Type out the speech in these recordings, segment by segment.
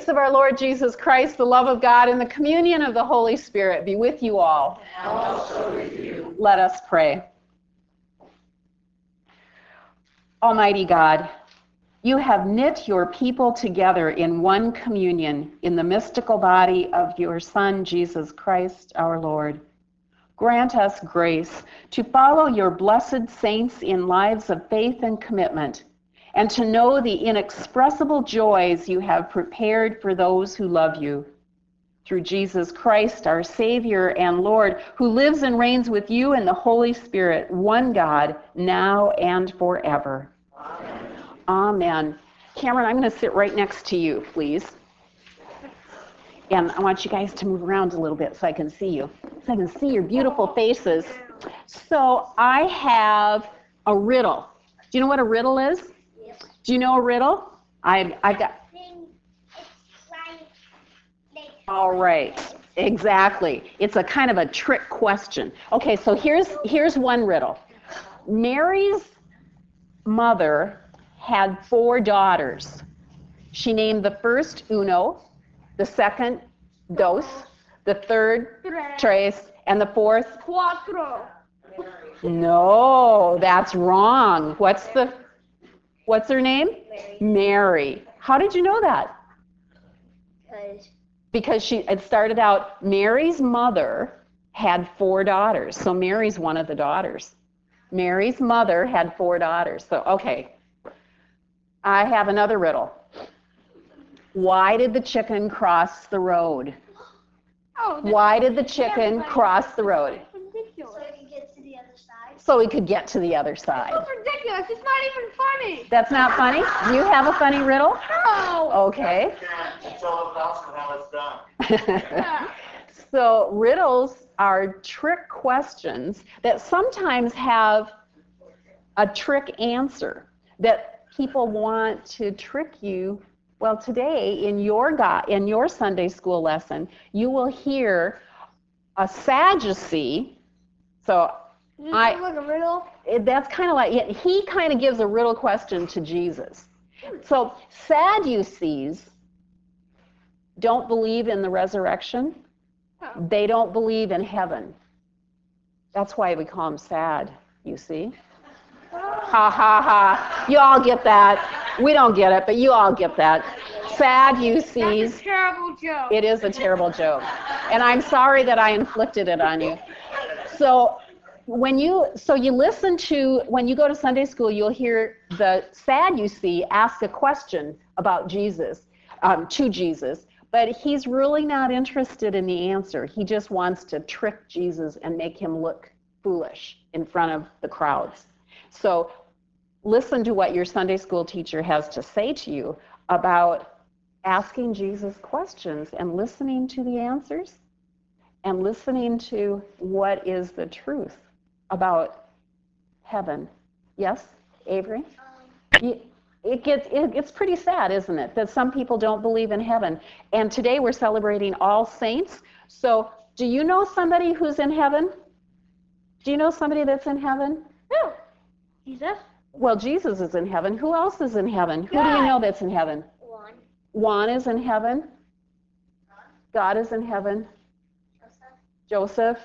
grace of our Lord Jesus Christ, the love of God, and the communion of the Holy Spirit be with you all. And also with you. Let us pray. Almighty God, you have knit your people together in one communion in the mystical body of your Son, Jesus Christ, our Lord. Grant us grace to follow your blessed saints in lives of faith and commitment, and to know the inexpressible joys you have prepared for those who love you. Through Jesus Christ, our Savior and Lord, who lives and reigns with you in the Holy Spirit, one God, now and forever. Amen. Amen. Cameron, I'm going to sit right next to you, please. And I want you guys to move around a little bit so I can see you, so I can see your beautiful faces. So I have a riddle. Do you know what a riddle is? Yes. Do you know a riddle? I've got. All right, exactly. It's a kind of a trick question. Okay, so here's one riddle. Mary's mother had 4 daughters. She named the first Uno, the second Dos, the third Tres, and the fourth Cuatro. No, that's wrong. What's her name? Mary. How did you know that? Because it started out, Mary's mother had 4 daughters. So Mary's one of the daughters. Mary's mother had 4 daughters. So, okay. I have another riddle. Why did the chicken cross the road? Why did the chicken cross the road? Ridiculous. So he gets to the other side? So he could get to the other side. That's ridiculous. It's not even funny. That's not funny? Do you have a funny riddle? No. Okay. Tell the Nelson how it's done. So riddles are trick questions that sometimes have a trick answer that people want to trick you. Well, today in your Sunday school lesson, you will hear a Sadducee. So Like a riddle? that's kind of like, he kind of gives a riddle question to Jesus. So Sadducees don't believe in the resurrection. They don't believe in heaven. That's why we call them sad, you see. Ha, ha, ha. You all get that. We don't get it, but you all get that. Sadducees. That's a terrible joke. It is a terrible joke. And I'm sorry that I inflicted it on you. So when you listen to, when you go to Sunday school, you'll hear the Sadducee ask a question about Jesus, to Jesus, but he's really not interested in the answer. He just wants to trick Jesus and make him look foolish in front of the crowds. So listen to what your Sunday school teacher has to say to you about asking Jesus questions and listening to the answers and listening to what is the truth about heaven. Yes, Avery? It gets pretty sad, isn't it, that some people don't believe in heaven. And today we're celebrating All Saints. So do you know somebody who's in heaven? Do you know somebody that's in heaven? No. Jesus? Well, Jesus is in heaven. Who else is in heaven? Who do you know that's in heaven? Juan is in heaven. God is in heaven. Joseph.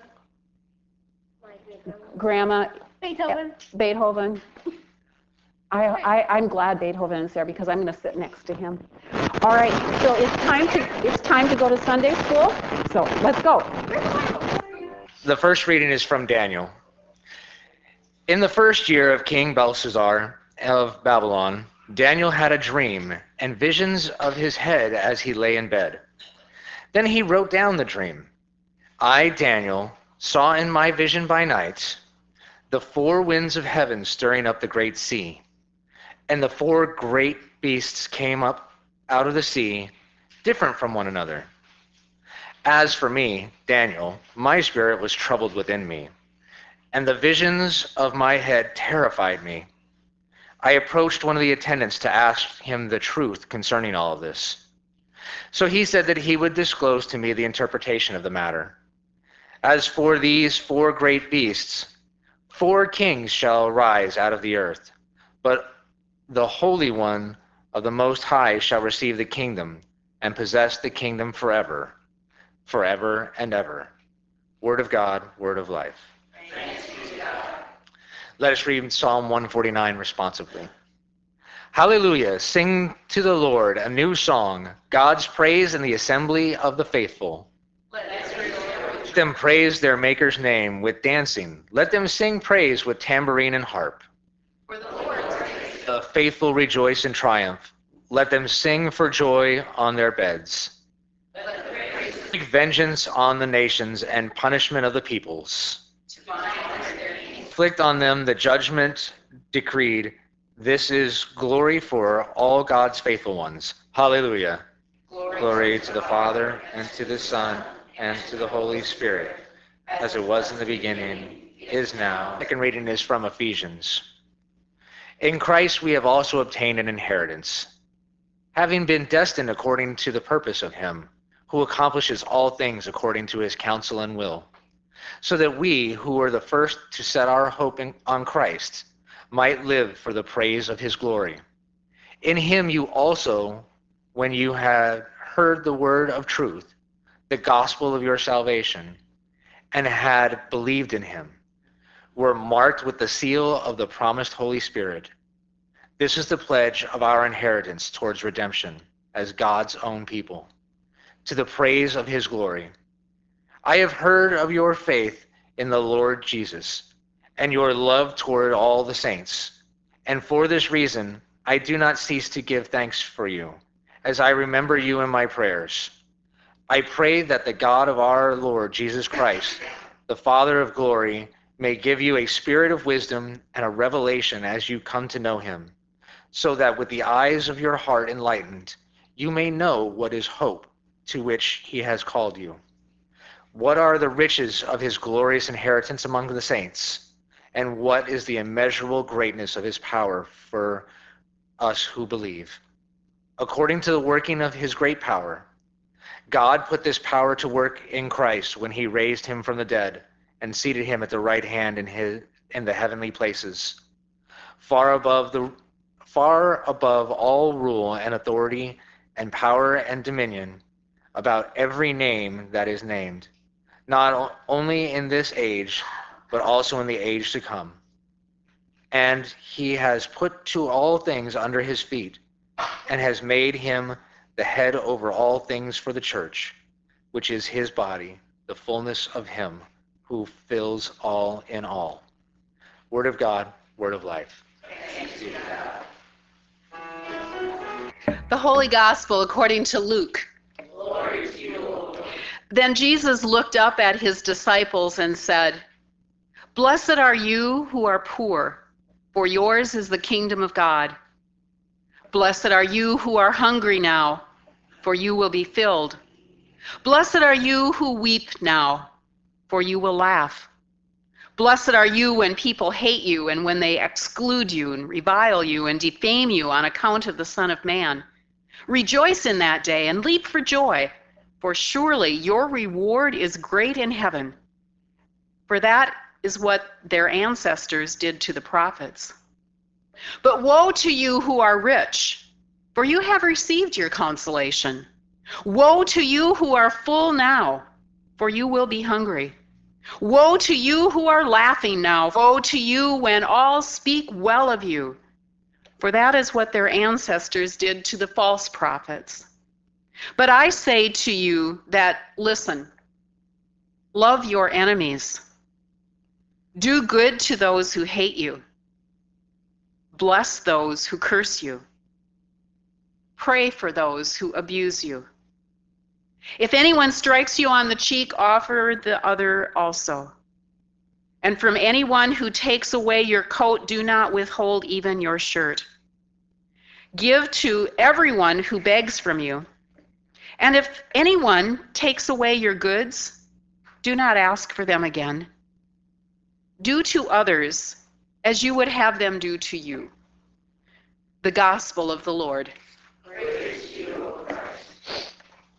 Grandma. Beethoven. I'm glad Beethoven is there because I'm going to sit next to him. All right, so it's time to go to Sunday school. So let's go. The first reading is from Daniel. In the first year of King Belshazzar of Babylon, Daniel had a dream and visions of his head as he lay in bed. Then he wrote down the dream. I, Daniel, saw in my vision by night the 4 winds of heaven stirring up the great sea, and the 4 great beasts came up out of the sea, different from one another. As for me, Daniel, my spirit was troubled within me, and the visions of my head terrified me. I approached one of the attendants to ask him the truth concerning all of this. So he said that he would disclose to me the interpretation of the matter. As for these 4 great beasts, 4 kings shall rise out of the earth, but the Holy One of the Most High shall receive the kingdom and possess the kingdom forever, forever and ever. Word of God, word of life. Thanks be to God. Let us read Psalm 149 responsively. Hallelujah, sing to the Lord a new song, God's praise in the assembly of the faithful. Let them praise their Maker's name with dancing. Let them sing praise with tambourine and harp. For the Lord's praise. The faithful rejoice in triumph. Let them sing for joy on their beds. Let them take vengeance on the nations and punishment of the peoples. To inflict on them the judgment decreed. This is glory for all God's faithful ones. Hallelujah. Glory to the Father, and to the Son, and to the Holy Spirit, as it was in the beginning, is now. The second reading is from Ephesians. In Christ we have also obtained an inheritance, having been destined according to the purpose of him, who accomplishes all things according to his counsel and will, so that we, who were the first to set our hope on Christ, might live for the praise of his glory. In him you also, when you had heard the word of truth, the gospel of your salvation, and had believed in him, were marked with the seal of the promised Holy Spirit. This is the pledge of our inheritance towards redemption as God's own people, to the praise of his glory. I have heard of your faith in the Lord Jesus, and your love toward all the saints. And for this reason, I do not cease to give thanks for you, as I remember you in my prayers. I pray that the God of our Lord Jesus Christ, the Father of glory, may give you a spirit of wisdom and a revelation as you come to know him, so that with the eyes of your heart enlightened, you may know what is hope to which he has called you. What are the riches of his glorious inheritance among the saints? And what is the immeasurable greatness of his power for us who believe? According to the working of his great power, God put this power to work in Christ when he raised him from the dead and seated him at the right hand in the heavenly places, far above all rule and authority and power and dominion, about every name that is named, not only in this age, but also in the age to come. And he has put to all things under his feet, and has made him the head over all things for the church, which is his body, the fullness of him who fills all in all. Word of God, word of life. The Holy Gospel according to Luke. Glory to you, Lord. Then Jesus looked up at his disciples and said, Blessed are you who are poor, for yours is the kingdom of God. Blessed are you who are hungry now, for you will be filled. Blessed are you who weep now, for you will laugh. Blessed are you when people hate you and when they exclude you and revile you and defame you on account of the Son of Man. Rejoice in that day and leap for joy, for surely your reward is great in heaven. For that is what their ancestors did to the prophets. But woe to you who are rich, for you have received your consolation. Woe to you who are full now, for you will be hungry. Woe to you who are laughing now. Woe to you when all speak well of you, for that is what their ancestors did to the false prophets. But I say to you that, listen, love your enemies. Do good to those who hate you. Bless those who curse you. Pray for those who abuse you. If anyone strikes you on the cheek, offer the other also. And from anyone who takes away your coat, do not withhold even your shirt. Give to everyone who begs from you. And if anyone takes away your goods, do not ask for them again. Do to others as you would have them do to you. The Gospel of the Lord. Praise you, O Christ.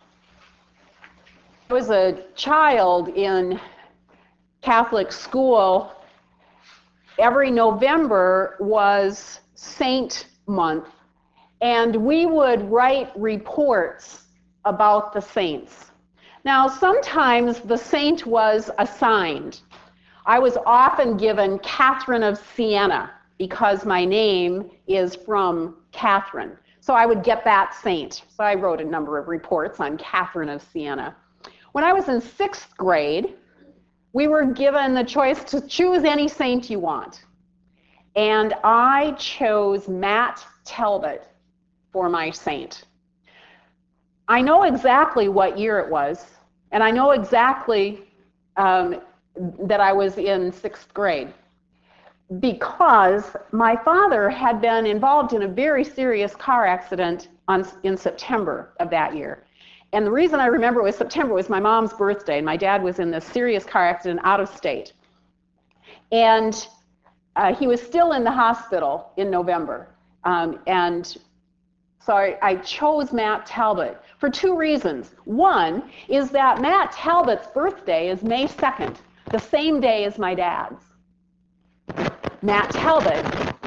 I was a child in Catholic school. Every November was Saint Month, and we would write reports about the saints. Now, sometimes the saint was assigned. I was often given Catherine of Siena because my name is from Catherine. So I would get that saint. So I wrote a number of reports on Catherine of Siena. When I was in 6th grade, we were given the choice to choose any saint you want. And I chose Matt Talbot for my saint. I know exactly what year it was, and I know exactly that I was in 6th grade, because my father had been involved in a very serious car accident in September of that year. And the reason I remember it was September was my mom's birthday, and my dad was in this serious car accident out of state. And he was still in the hospital in November. And so I chose Matt Talbot for 2 reasons. One is that Matt Talbot's birthday is May 2nd, the same day as my dad's. Matt Talbot.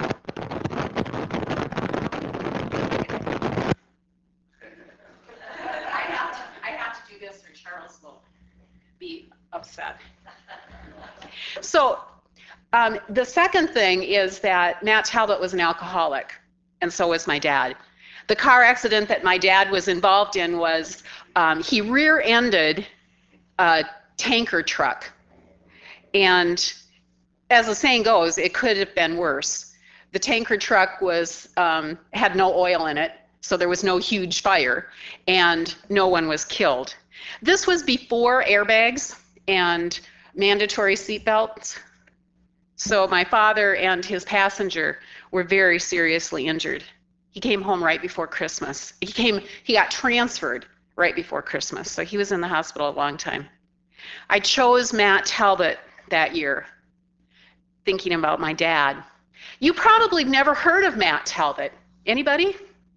I have to do this or Charles will be upset. So the second thing is that Matt Talbot was an alcoholic, and so was my dad. The car accident that my dad was involved in was he rear-ended a tanker truck. And as the saying goes, it could have been worse. The tanker truck had no oil in it, so there was no huge fire, and no one was killed. This was before airbags and mandatory seatbelts. So my father and his passenger were very seriously injured. He came home right before Christmas. He got transferred right before Christmas, so he was in the hospital a long time. I chose Matt Talbot that year, thinking about my dad. You probably never heard of Matt Talbot. Anybody?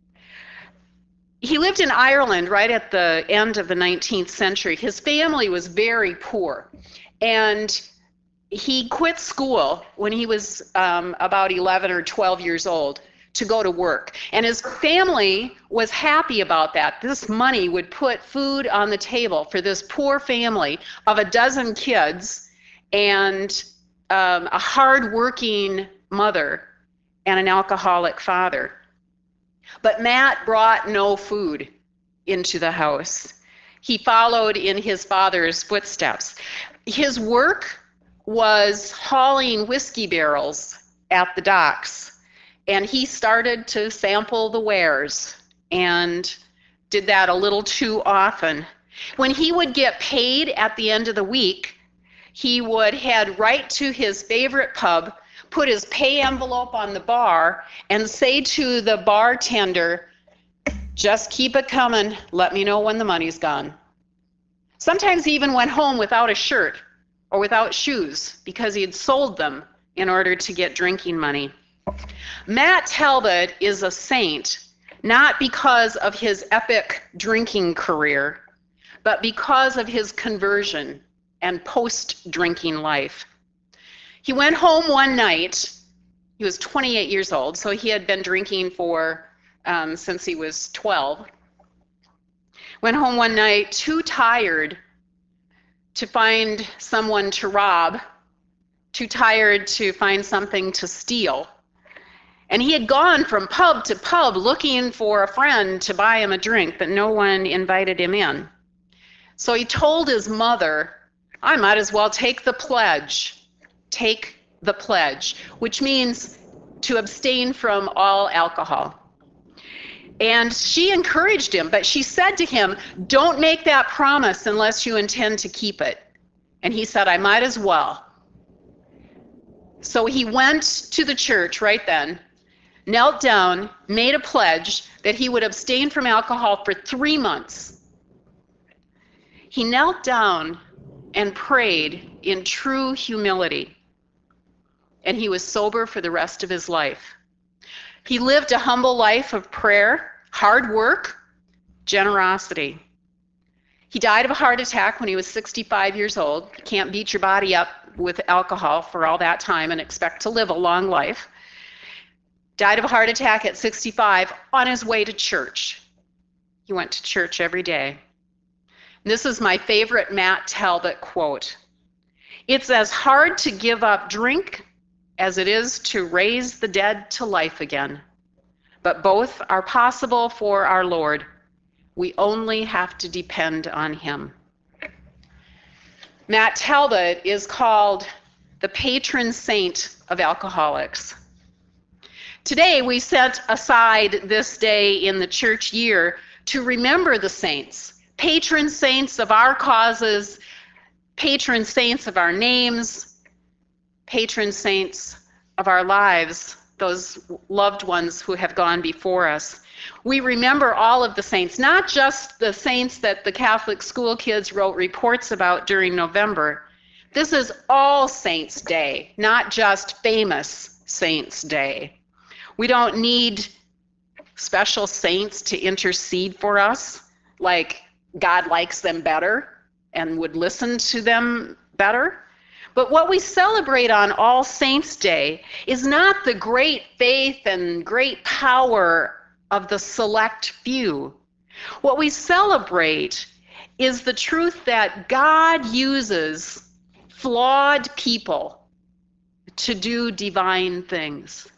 He lived in Ireland right at the end of the 19th century. His family was very poor, and he quit school when he was about 11 or 12 years old to go to work. And his family was happy about that. This money would put food on the table for this poor family of a dozen kids and a hard-working mother and an alcoholic father. But Matt brought no food into the house. He followed in his father's footsteps. His work was hauling whiskey barrels at the docks. And he started to sample the wares and did that a little too often. When he would get paid at the end of the week, he would head right to his favorite pub, put his pay envelope on the bar, and say to the bartender, "Just keep it coming. Let me know when the money's gone." Sometimes he even went home without a shirt or without shoes because he had sold them in order to get drinking money. Matt Talbot is a saint, not because of his epic drinking career, but because of his conversion and post-drinking life. He went home one night. He was 28 years old, so he had been drinking since he was 12. Went home one night too tired to find someone to rob, too tired to find something to steal. And he had gone from pub to pub looking for a friend to buy him a drink, but no one invited him in. So he told his mother, "I might as well take the pledge." Take the pledge, which means to abstain from all alcohol. And she encouraged him, but she said to him, "Don't make that promise unless you intend to keep it." And he said, "I might as well." So he went to the church right then, knelt down, made a pledge that he would abstain from alcohol for 3 months. He knelt down and prayed in true humility, and he was sober for the rest of his life. He lived a humble life of prayer, hard work, generosity. He died of a heart attack when he was 65 years old. You can't beat your body up with alcohol for all that time and expect to live a long life. Died of a heart attack at 65 on his way to church. He went to church every day. This is my favorite Matt Talbot quote. "It's as hard to give up drink as it is to raise the dead to life again. But both are possible for our Lord. We only have to depend on him." Matt Talbot is called the patron saint of alcoholics. Today, we set aside this day in the church year to remember the saints, patron saints of our causes, patron saints of our names, patron saints of our lives, those loved ones who have gone before us. We remember all of the saints, not just the saints that the Catholic school kids wrote reports about during November. This is All Saints' Day, not just famous Saints' Day. We don't need special saints to intercede for us, like God likes them better and would listen to them better. But what we celebrate on All Saints' Day is not the great faith and great power of the select few. What we celebrate is the truth that God uses flawed people to do divine things.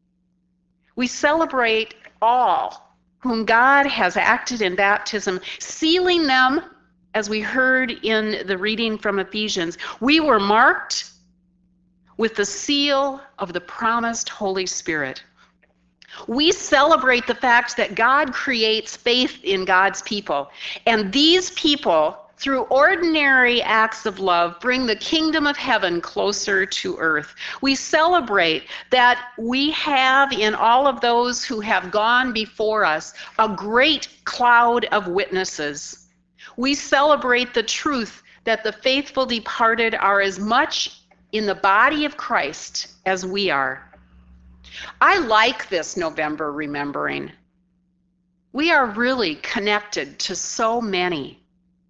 We celebrate all whom God has acted in baptism, sealing them, as we heard in the reading from Ephesians. We were marked with the seal of the promised Holy Spirit. We celebrate the fact that God creates faith in God's people, and these people, through ordinary acts of love, bring the kingdom of heaven closer to earth. We celebrate that we have in all of those who have gone before us a great cloud of witnesses. We celebrate the truth that the faithful departed are as much in the body of Christ as we are. I like this November remembering. We are really connected to so many,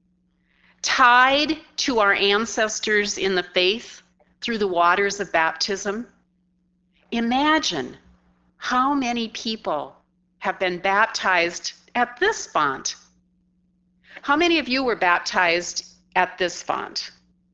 tied to our ancestors in the faith through the waters of baptism. Imagine how many people have been baptized at this font. How many of you were baptized at this font?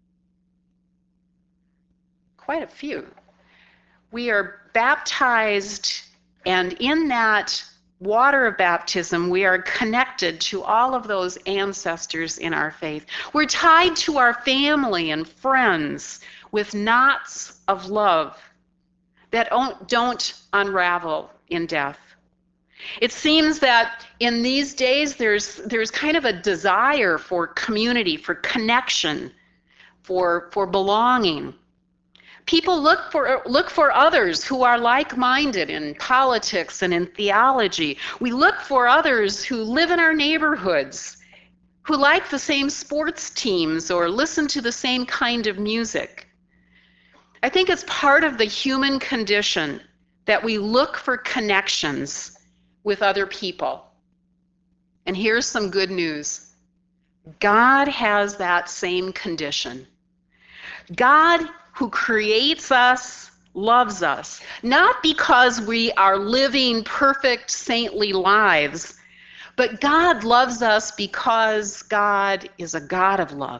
Quite a few. We are baptized, and in that water of baptism, we are connected to all of those ancestors in our faith. We're tied to our family and friends with knots of love that don't unravel in death. It seems that in these days there's kind of a desire for community, for connection, for belonging. People look for others who are like-minded in politics and in theology. We look for others who live in our neighborhoods, who like the same sports teams or listen to the same kind of music. I think it's part of the human condition that we look for connections with other people. And here's some good news. God has that same condition. God, who creates us, loves us, not because we are living perfect saintly lives, but God loves us because God is a God of love.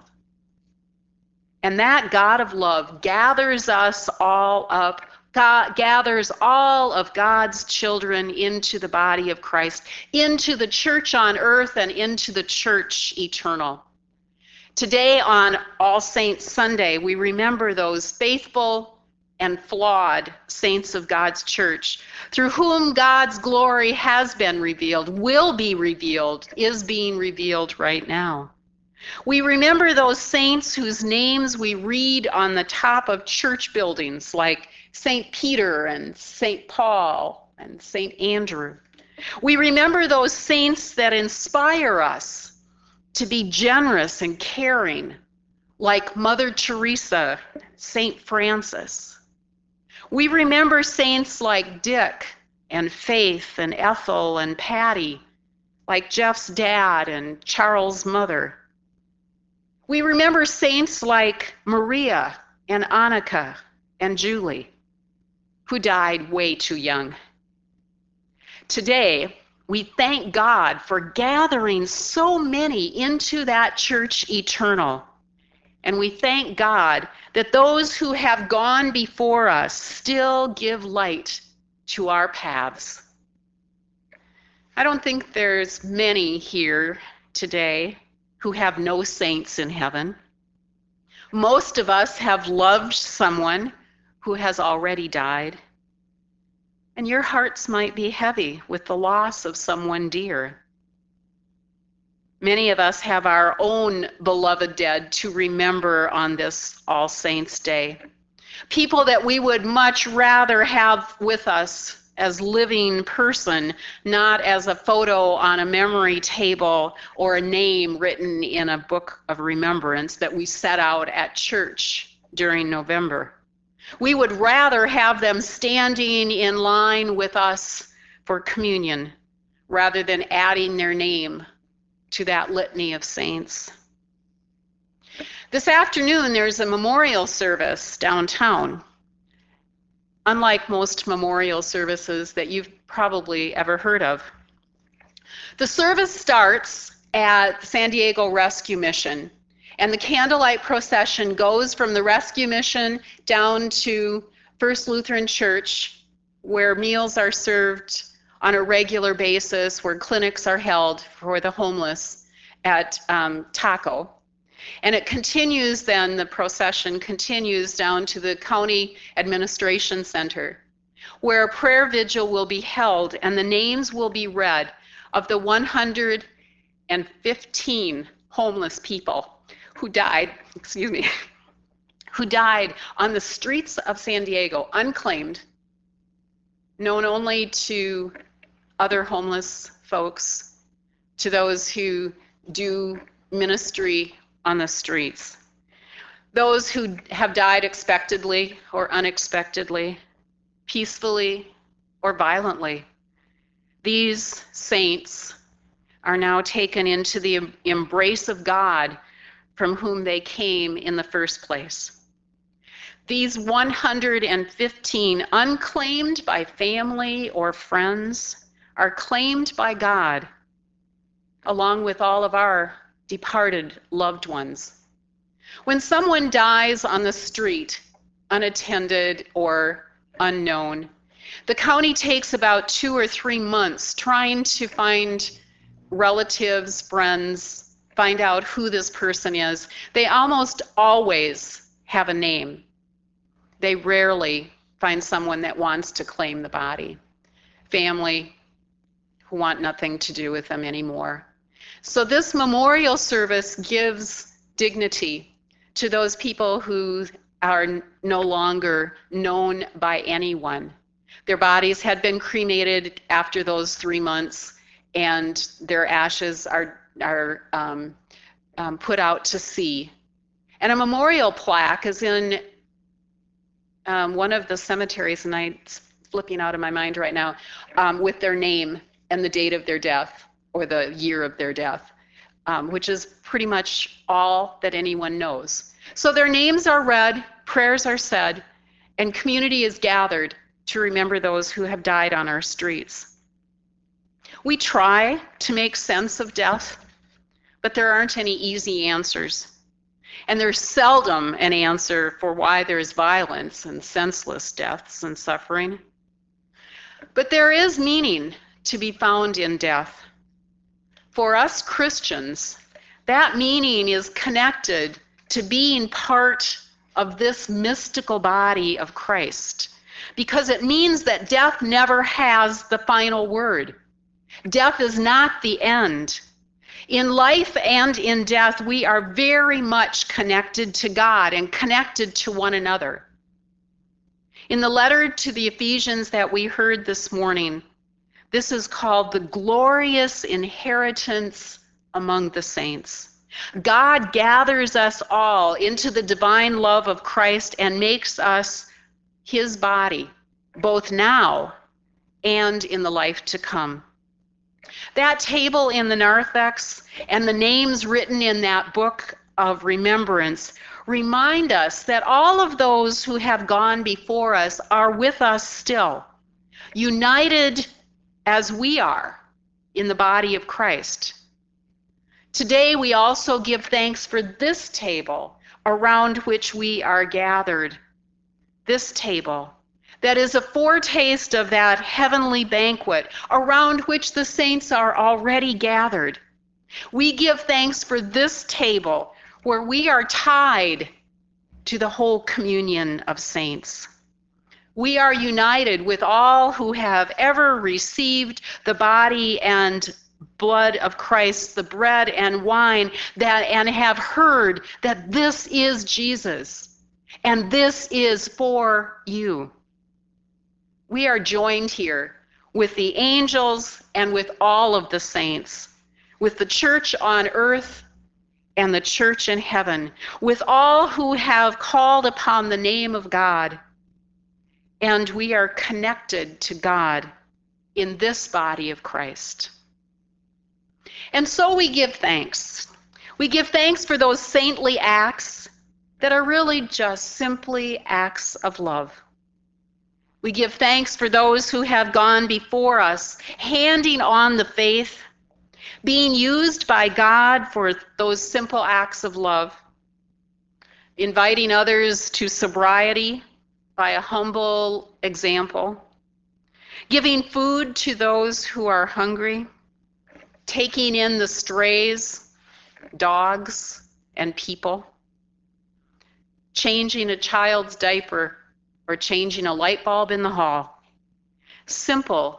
And that God of love gathers us all up, gathers all of God's children into the body of Christ, into the church on earth and into the church eternal. Today on All Saints Sunday, we remember those faithful and flawed saints of God's church, through whom God's glory has been revealed, will be revealed, is being revealed right now. We remember those saints whose names we read on the top of church buildings, like St. Peter and St. Paul and St. Andrew. We remember those saints that inspire us to be generous and caring, like Mother Teresa, St. Francis. We remember saints like Dick and Faith and Ethel and Patty, like Jeff's dad and Charles' mother. We remember saints like Maria and Annika and Julie, who died way too young. Today, We thank God for gathering so many into that church eternal. And we thank God that those who have gone before us still give light to our paths. I don't think there's many here today who have no saints in heaven. Most of us have loved someone who has already died. And your hearts might be heavy with the loss of someone dear. Many of us have our own beloved dead to remember on this All Saints' Day. People that we would much rather have with us as living person, not as a photo on a memory table or a name written in a book of remembrance that we set out at church during November. We would rather have them standing in line with us for communion rather than adding their name to that litany of saints. This afternoon, there's a memorial service downtown. Unlike most memorial services that you've probably ever heard of. The service starts at San Diego Rescue Mission, and the candlelight procession goes from the Rescue Mission down to First Lutheran Church, where meals are served on a regular basis, where clinics are held for the homeless at Taco. And it continues then, the procession continues down to the County Administration Center, where a prayer vigil will be held and the names will be read of the 115 homeless people who died, who died on the streets of San Diego, unclaimed, known only to other homeless folks, to those who do ministry on the streets. Those who have died expectedly or unexpectedly, peacefully or violently. These saints are now taken into the embrace of God from whom they came in the first place. These 115 unclaimed by family or friends are claimed by God, along with all of our departed loved ones. When someone dies on the street, unattended or unknown, the county takes about 2 or 3 months trying to find relatives, friends, find out who this person is. They almost always have a name. They rarely find someone that wants to claim the body. Family who want nothing to do with them anymore. So this memorial service gives dignity to those people who are no longer known by anyone. Their bodies had been cremated after those 3 months, and their ashes are put out to sea. And a memorial plaque is in one of the cemeteries, and it's flipping out of my mind right now, with their name and the date of their death, or the year of their death, which is pretty much all that anyone knows. So their names are read, prayers are said, and community is gathered to remember those who have died on our streets. We try to make sense of death, but there aren't any easy answers. And there's seldom an answer for why there's violence and senseless deaths and suffering. But there is meaning to be found in death. For us Christians, that meaning is connected to being part of this mystical body of Christ, because it means that death never has the final word. Death is not the end. In life and in death, we are very much connected to God and connected to one another. In the letter to the Ephesians that we heard this morning, this is called the glorious inheritance among the saints. God gathers us all into the divine love of Christ and makes us his body, both now and in the life to come. That table in the narthex and the names written in that book of remembrance remind us that all of those who have gone before us are with us still, united as we are in the body of Christ. Today we also give thanks for this table around which we are gathered. This table that is a foretaste of that heavenly banquet around which the saints are already gathered. We give thanks for this table where we are tied to the whole communion of saints. We are united with all who have ever received the body and blood of Christ, the bread and wine, and have heard that this is Jesus and this is for you. We are joined here with the angels and with all of the saints, with the church on earth and the church in heaven, with all who have called upon the name of God. And we are connected to God in this body of Christ. And so we give thanks. We give thanks for those saintly acts that are really just simply acts of love. We give thanks for those who have gone before us, handing on the faith, being used by God for those simple acts of love, inviting others to sobriety by a humble example, giving food to those who are hungry, taking in the strays, dogs, and people, changing a child's diaper or changing a light bulb in the hall. Simple,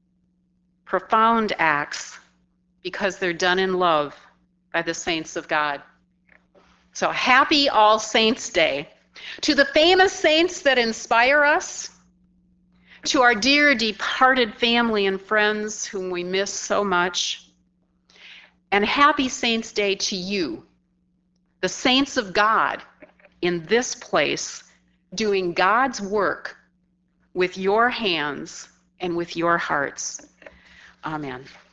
profound acts because they're done in love by the saints of God. So happy All Saints' Day. To the famous saints that inspire us, to our dear departed family and friends whom we miss so much, and happy Saints' Day to you, the saints of God in this place, doing God's work with your hands and with your hearts. Amen.